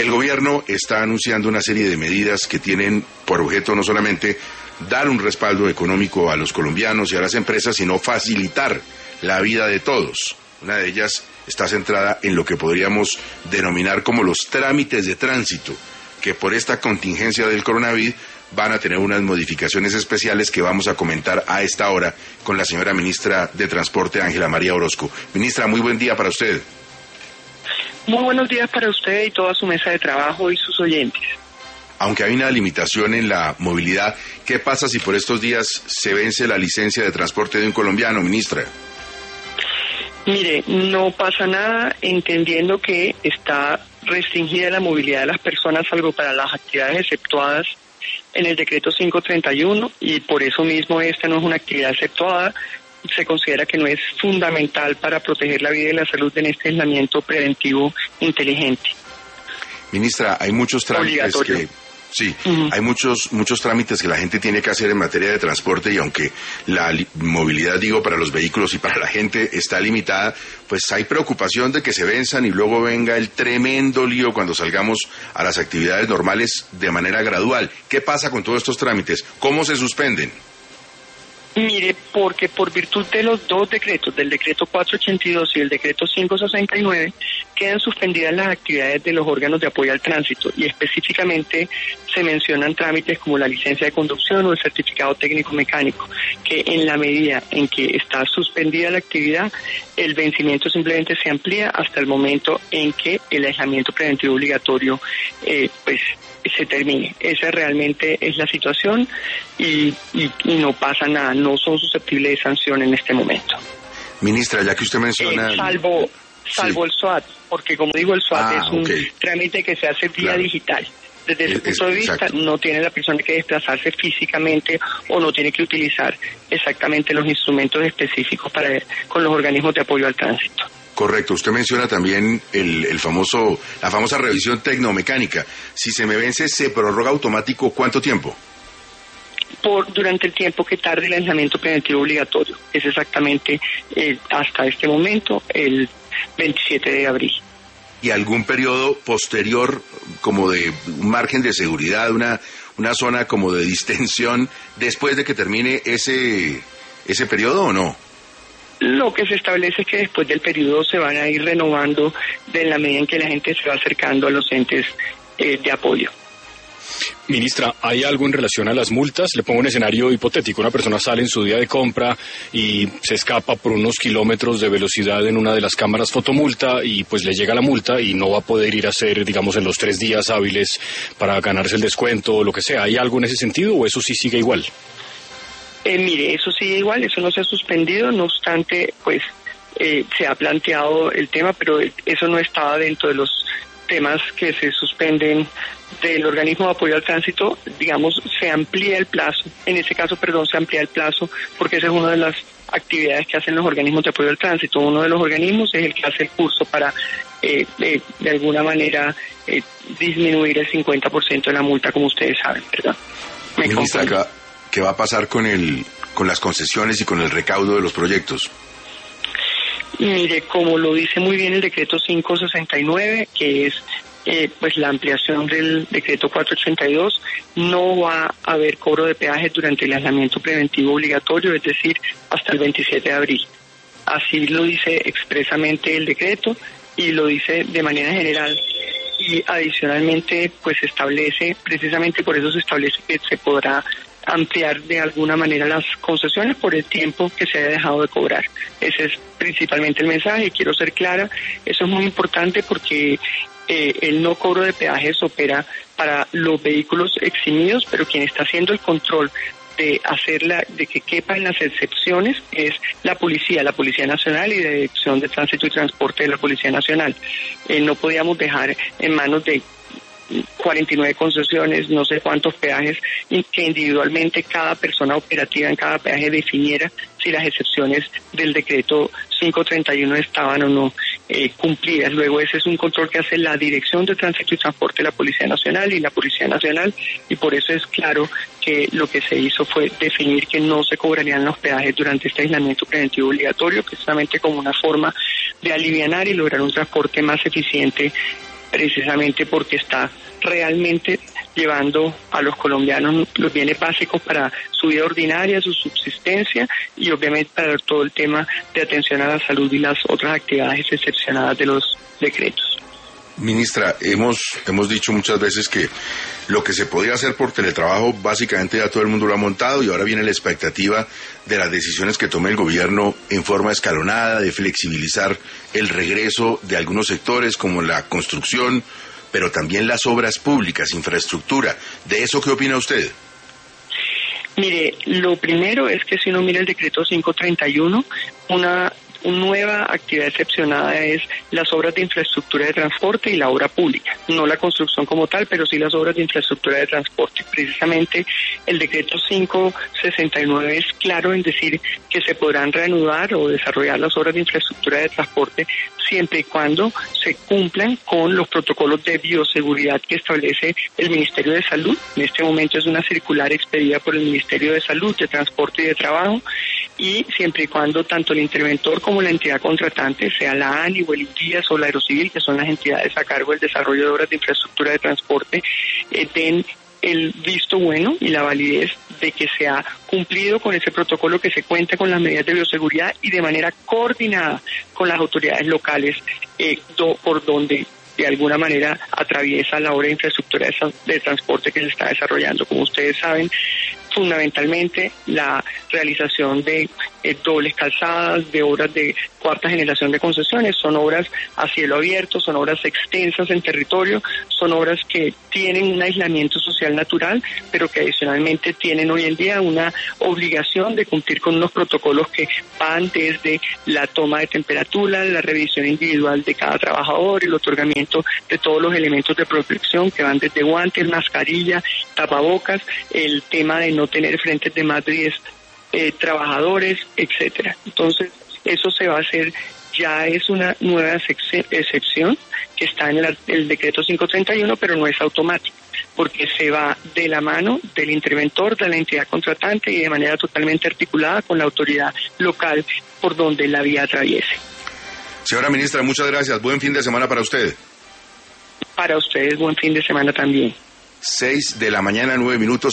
El gobierno está anunciando una serie de medidas que tienen por objeto no solamente dar un respaldo económico a los colombianos y a las empresas, sino facilitar la vida de todos. Una de ellas está centrada en lo que podríamos denominar como los trámites de tránsito, que por esta contingencia del coronavirus van a tener unas modificaciones especiales que vamos a comentar a esta hora con la señora ministra de Transporte, Ángela María Orozco. Ministra, muy buen día para usted. Muy buenos días para usted y toda su mesa de trabajo y sus oyentes. Aunque hay una limitación en la movilidad, ¿qué pasa si por estos días se vence la licencia de transporte de un colombiano, ministra? Mire, no pasa nada, entendiendo que está restringida la movilidad de las personas, salvo para las actividades exceptuadas en el decreto 531, y por eso mismo esta no es una actividad exceptuada. Se considera que no es fundamental para proteger la vida y la salud en este aislamiento preventivo inteligente. Ministra, hay muchos trámites obligatorio. Hay muchos trámites que la gente tiene que hacer en materia de transporte, y aunque la movilidad, para los vehículos y para la gente está limitada, pues hay preocupación de que se venzan y luego venga el tremendo lío cuando salgamos a las actividades normales de manera gradual. ¿Qué pasa con todos estos trámites? ¿Cómo se suspenden? Mire, porque por virtud de los dos decretos, del decreto 482 y el decreto 569, quedan suspendidas las actividades de los órganos de apoyo al tránsito, y específicamente se mencionan trámites como la licencia de conducción o el certificado técnico mecánico, que en la medida en que está suspendida la actividad, el vencimiento simplemente se amplía hasta el momento en que el aislamiento preventivo obligatorio se termine. Esa realmente es la situación, y no pasa nada, no son susceptibles de sanción en este momento. Ministra, ya que usted menciona... Salvo el SOAT, porque como digo, el SOAT es un trámite que se hace vía digital. Desde ese punto de vista, no tiene la persona que desplazarse físicamente o no tiene que utilizar exactamente los instrumentos específicos con los organismos de apoyo al tránsito. Correcto, usted menciona también la famosa revisión tecnomecánica. Si se me vence, ¿se prorroga automático cuánto tiempo? Durante el tiempo que tarde el aislamiento preventivo obligatorio. Es exactamente hasta este momento, el 27 de abril. ¿Y algún periodo posterior, como de un margen de seguridad, una zona como de distensión, después de que termine ese periodo o no? Lo que se establece es que después del periodo se van a ir renovando en la medida en que la gente se va acercando a los entes de apoyo. Ministra, ¿hay algo en relación a las multas? Le pongo un escenario hipotético. Una persona sale en su día de compra y se escapa por unos kilómetros de velocidad en una de las cámaras fotomulta, y pues le llega la multa y no va a poder ir a hacer, digamos, en los 3 días hábiles para ganarse el descuento o lo que sea. ¿Hay algo en ese sentido o eso sí sigue igual? Mire, eso sigue igual, eso no se ha suspendido, no obstante, pues se ha planteado el tema, pero eso no estaba dentro de los temas que se suspenden del organismo de apoyo al tránsito. Digamos, se amplía el plazo, en ese caso, se amplía el plazo, porque esa es una de las actividades que hacen los organismos de apoyo al tránsito. Uno de los organismos es el que hace el curso para, de alguna manera, disminuir el 50% de la multa, como ustedes saben, ¿verdad? Ministra, ¿qué va a pasar con las concesiones y con el recaudo de los proyectos? Mire, como lo dice muy bien el decreto 569, que es la ampliación del decreto 482, no va a haber cobro de peajes durante el aislamiento preventivo obligatorio, es decir, hasta el 27 de abril. Así lo dice expresamente el decreto, y lo dice de manera general, y adicionalmente pues establece, precisamente por eso se establece que se podrá ampliar de alguna manera las concesiones por el tiempo que se haya dejado de cobrar. Ese es principalmente el mensaje, y quiero ser clara, eso es muy importante porque el no cobro de peajes opera para los vehículos eximidos, pero quien está haciendo el control de que quepan las excepciones es la Policía Nacional y la Dirección de Tránsito y Transporte de la Policía Nacional. No podíamos dejar en manos de 49 concesiones, no sé cuántos peajes, y que individualmente cada persona operativa en cada peaje definiera si las excepciones del decreto 531 estaban o no cumplidas. Luego ese es un control que hace la Dirección de Tránsito y Transporte de la Policía Nacional y la Policía Nacional, y por eso es claro que lo que se hizo fue definir que no se cobrarían los peajes durante este aislamiento preventivo obligatorio, precisamente como una forma de alivianar y lograr un transporte más eficiente precisamente porque está realmente llevando a los colombianos los bienes básicos para su vida ordinaria, su subsistencia y obviamente para todo el tema de atención a la salud y las otras actividades excepcionadas de los decretos. Ministra, hemos dicho muchas veces que lo que se podía hacer por teletrabajo básicamente ya todo el mundo lo ha montado y ahora viene la expectativa de las decisiones que tome el gobierno en forma escalonada, de flexibilizar el regreso de algunos sectores como la construcción, pero también las obras públicas, infraestructura. ¿De eso qué opina usted? Mire, lo primero es que si uno mira el decreto 531, una nueva actividad excepcionada es las obras de infraestructura de transporte y la obra pública, no la construcción como tal, pero sí las obras de infraestructura de transporte. Precisamente el decreto 569 es claro en decir que se podrán reanudar o desarrollar las obras de infraestructura de transporte siempre y cuando se cumplan con los protocolos de bioseguridad que establece el Ministerio de Salud. En este momento es una circular expedida por el Ministerio de Salud, de Transporte y de Trabajo, y siempre y cuando tanto el interventor como la entidad contratante, sea la ANI o el INDIAS o la Aerocivil, que son las entidades a cargo del desarrollo de obras de infraestructura de transporte, den el visto bueno y la validez de que se ha cumplido con ese protocolo, que se cuenta con las medidas de bioseguridad y de manera coordinada con las autoridades locales por donde de alguna manera atraviesa la obra de infraestructura de transporte que se está desarrollando. Como ustedes saben, fundamentalmente la realización de dobles calzadas, de obras de cuarta generación de concesiones, son obras a cielo abierto, son obras extensas en territorio, son obras que tienen un aislamiento social natural, pero que adicionalmente tienen hoy en día una obligación de cumplir con unos protocolos que van desde la toma de temperatura, la revisión individual de cada trabajador, el otorgamiento de todos los elementos de protección que van desde guantes, mascarilla, tapabocas, el tema de no tener frentes de más de 10 trabajadores, etcétera. Entonces, eso se va a hacer, ya es una nueva excepción que está en el decreto 531, pero no es automático, porque se va de la mano del interventor, de la entidad contratante y de manera totalmente articulada con la autoridad local por donde la vía atraviese. Señora ministra, muchas gracias. Buen fin de semana para usted. Para ustedes, buen fin de semana también. 6 de la mañana, 9 minutos.